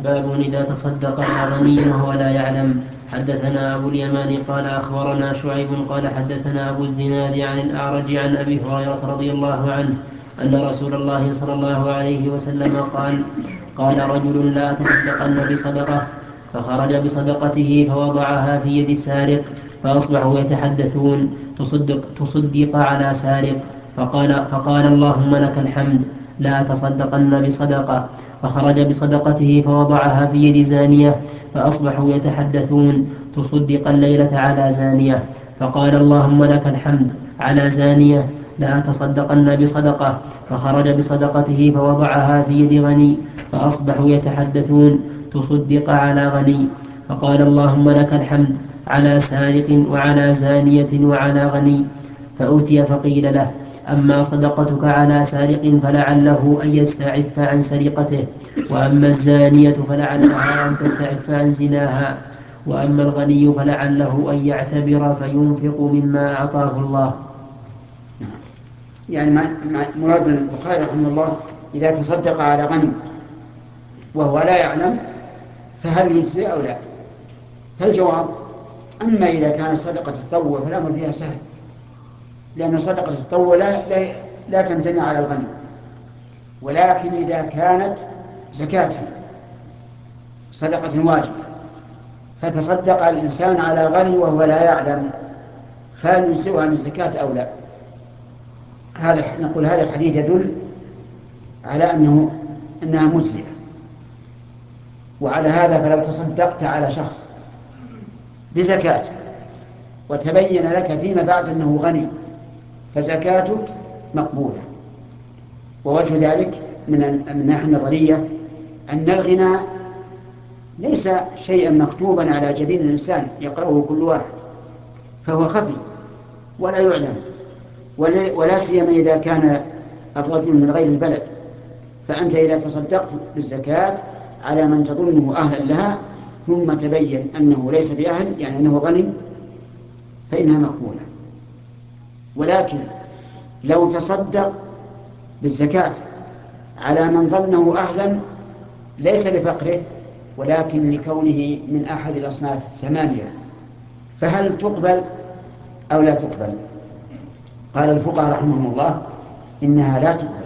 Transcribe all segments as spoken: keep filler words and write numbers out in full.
باب إذا تصدق الغني وهو لا يعلم. حدثنا أبو اليمان قال أخبرنا شعيب قال حدثنا أبو الزناد عن الأعرج عن أبي هريرة رضي الله عنه أن رسول الله صلى الله عليه وسلم قال قال رجل لا تصدقن بصدقة فخرج بصدقته فوضعها في يد سارق فأصبحوا يتحدثون تصدق, تصدق على سارق فقال, فقال اللهم لك الحمد لا تصدقن بصدقة فخرج بصدقته فوضعها في يد زانية فأصبحوا يتحدثون تصدق الليلة على زانية فقال اللهم لك الحمد على زانية لا تصدقن بصدقة فخرج بصدقته فوضعها في يد غني فأصبحوا يتحدثون تصدق على غني فقال اللهم لك الحمد على سارق وعلى زانية وعلى غني فأتي فقيل له أما صدقتك على سارق فلعله أن يستعف عن سرقته وأما الزانية فلعلها أن تستعف عن زناها وأما الغني فلعله أن يعتبر فينفق مما أعطاه الله. يعني مراد البخاري رحمه الله إذا تصدق على غني وهو لا يعلم فهل يجزي أو لا؟ فالجواب أما إذا كانت صدقة التطوع فالأمر فيها سهل، لأن صدقة التطوع لا, لا, لا تمتنع على الغني، ولكن إذا كانت زكاة صدقة واجبة فتصدق الإنسان على غني وهو لا يعلم فهل يجزئه عن الزكاة أو لا؟ هذا نقول هذا الحديث يدل على أنه أنها مجزئة. وعلى هذا فلو تصدقت على شخص بزكاة وتبين لك فيما بعد أنه غني فزكاتك مقبولة. ووجه ذلك من الناحية النظرية أن الغنى ليس شيئا مكتوبا على جبين الإنسان يقرأه كل واحد، فهو خفي ولا يعلم، ولا سيما إذا كان الرجل من غير البلد. فأنت إذا تصدقت بالزكاة على من تظنه أهلا لها ثم تبين أنه ليس بأهل، يعني أنه غني، فإنها مقبولة. ولكن لو تصدق بالزكاة على من ظنه أهلا ليس لفقره ولكن لكونه من أحد الأصناف الثمانية فهل تقبل أو لا تقبل؟ قال الفقهاء رحمهم الله إنها لا تقبل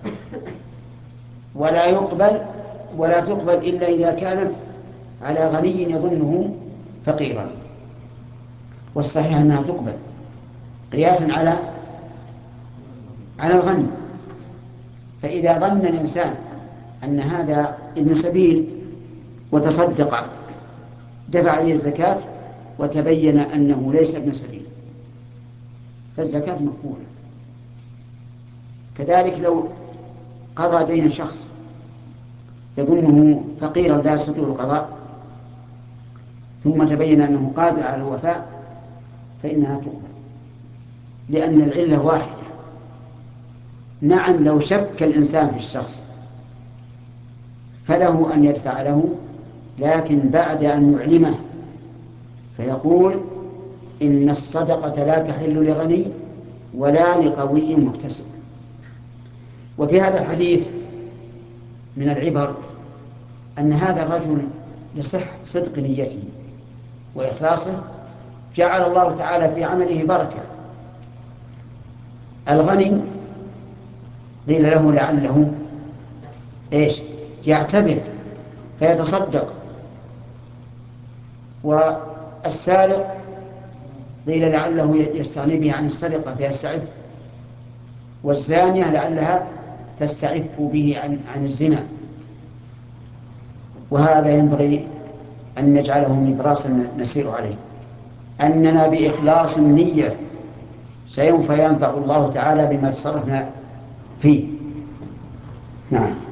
ولا يقبل ولا تقبل إلا إذا كانت على غني يظنه فقيرا، والصحيح أنها تقبل قياسا على على الغني. فإذا ظن الإنسان أن هذا ابن سبيل وتصدق دفع عليه الزكاة وتبين أنه ليس ابن سبيل فالزكاة مقبولة. كذلك لو قضى دين شخص يظنه فقيرا لا يستطيع القضاء ثم تبين أنه قادر على الوفاء فإنها تقبل، لأن العلة واحدة. نعم لو شك الإنسان في الشخص فله أن يدفع له، لكن بعد أن يعلمه فيقول إن الصدقة لا تحل لغني ولا لقوي مكتسب. وفي هذا الحديث من العبر أن هذا الرجل يصح صدق نيته وإخلاصه جعل الله تعالى في عمله بركة. الغني قيل له لعله إيش يعتبر فيتصدق، والسارق قيل لعله يستغني به عن السرقة فيستعف، والزانية لعلها تستعف به عن, عن الزنا. وهذا ينبغي أن نجعله نبراسا نسير عليه أننا بإخلاص النية سوف ينفع الله تعالى بما تصرفنا فيه. نعم.